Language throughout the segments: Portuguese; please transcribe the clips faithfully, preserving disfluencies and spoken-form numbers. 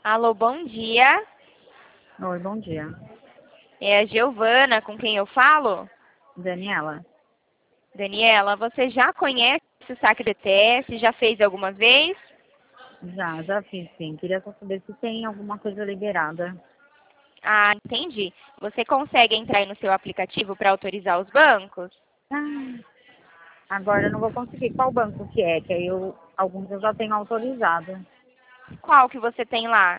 Alô, bom dia. Oi, bom dia. É a Giovana com quem eu falo? Daniela. Daniela, você já conhece o saque D T S? Já fez alguma vez? Já, já fiz sim. Queria só saber se tem alguma coisa liberada. Ah, entendi. Você consegue entrar aí no seu aplicativo para autorizar os bancos? Ah, agora eu não vou conseguir. Qual banco que é? Que aí eu, alguns eu já tenho autorizado. Qual que você tem lá?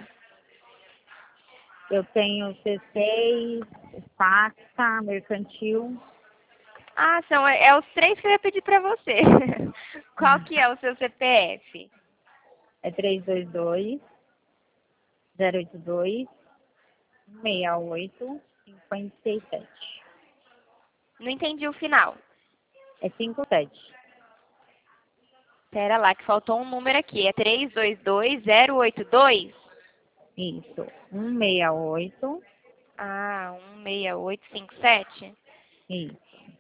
Eu tenho C seis, Pacta, Mercantil. Ah, são é, é os três que eu ia pedir para você. Qual que é o seu C P F? É três dois dois, zero oito dois, seis oito, cinco seis sete. Não entendi o final. É cinco sete. Pera lá, que faltou um número aqui. É três dois dois zero oito dois? Isso. um seis oito. Ah, um seis oito cinco sete? Isso.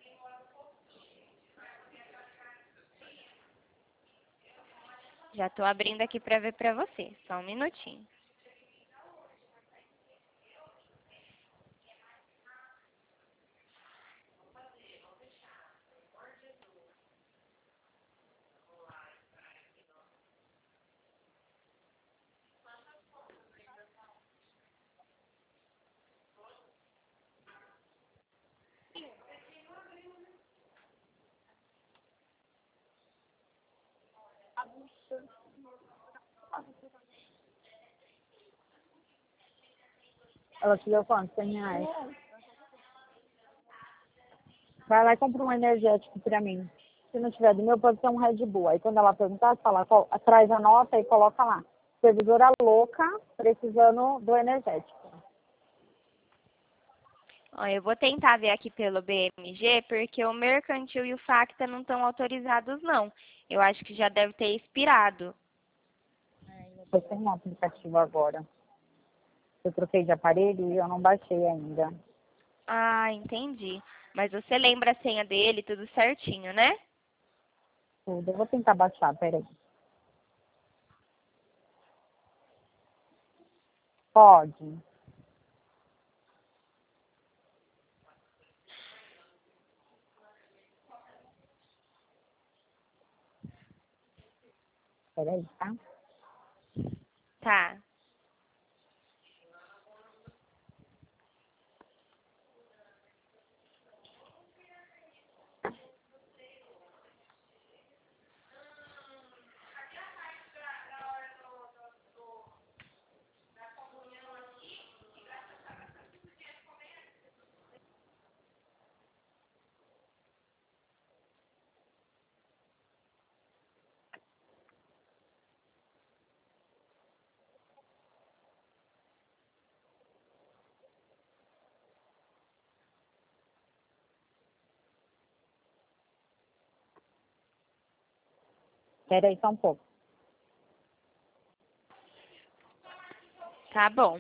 Já estou abrindo aqui para ver para você. Só um minutinho. Ela te deu quanto? cem reais. Vai lá e compra um energético pra mim. Se não tiver do meu, pode ser um Red Bull. Aí quando ela perguntar, você fala, "Qual- traz a nota e coloca lá. Servidora louca, precisando do energético." Ó, eu vou tentar ver aqui pelo B M G, porque o Mercantil e o Facta não estão autorizados, não. Eu acho que já deve ter expirado. Eu tenho um aplicativo agora. Eu troquei de aparelho e eu não baixei ainda. Ah, entendi. Mas você lembra a senha dele, tudo certinho, né? Tudo. Eu vou tentar baixar, peraí. Pode. Peraí, tá? Tá. Peraí só um pouco. Tá bom.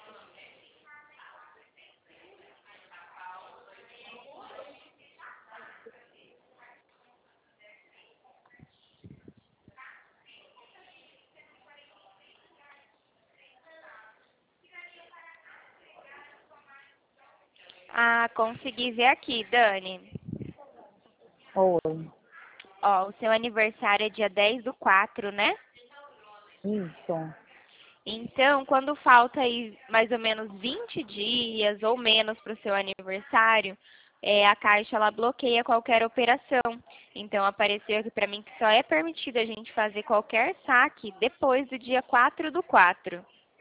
Ah, consegui ver aqui, Dani. Oi. Ó, o seu aniversário é dia dez do quatro, né? Isso. Então, quando falta aí mais ou menos vinte dias ou menos para o seu aniversário, é, a Caixa ela bloqueia qualquer operação. Então, apareceu aqui para mim que só é permitido a gente fazer qualquer saque depois do dia quatro do quatro.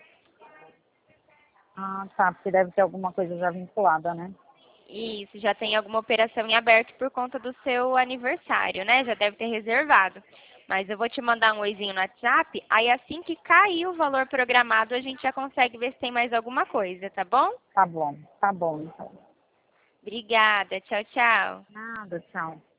Ah, tá. Porque deve ter alguma coisa já vinculada, né? Isso, já tem alguma operação em aberto por conta do seu aniversário, né? Já deve ter reservado. Mas eu vou te mandar um oizinho no WhatsApp, aí assim que cair o valor programado, a gente já consegue ver se tem mais alguma coisa, tá bom? Tá bom. Tá bom, então. Obrigada, tchau, tchau. Nada, tchau.